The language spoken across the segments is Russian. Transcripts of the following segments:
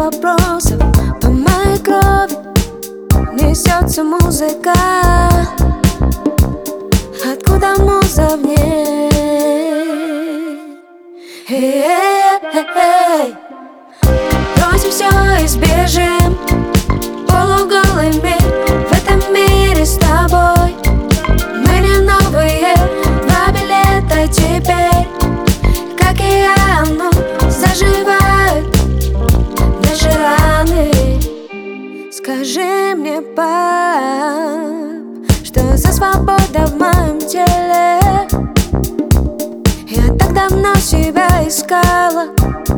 вопросов. По моей крови несется музыка. Откуда муза в ней? Бросим все и сбежим полуголыми в этом мире с тобой. Мы не новые, два билета теперь. Как океану заживают наши раны. Скажи мне, пап, что за свобода в моем теле? Я так давно себя искала,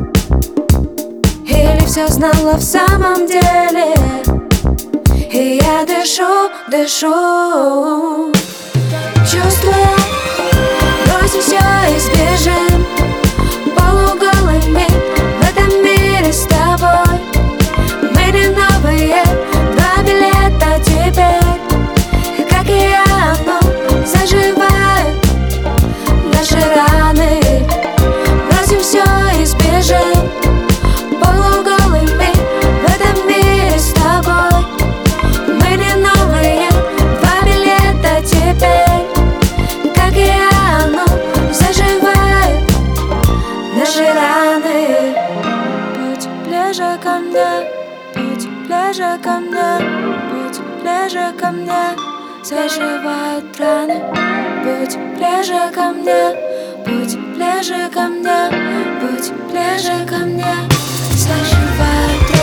или все знала в самом деле? И я дышу, дышу, чувствуя. Бросим все и сбежим полуголыми в этом мире с тобой. Мы не новые, два билета теперь. Как океану заживают наши раны. Бросим все и сбежим полуголыми в этом мире с тобой. Мы не новые, два билета теперь. Как океану заживают наши раны. Будь ближе ко мне, будь ближе ко мне, будь ближе ко мне. Заживают раны. Будь ближе ко мне, будь ближе ко мне, будь ближе ко мне. Заживают раны.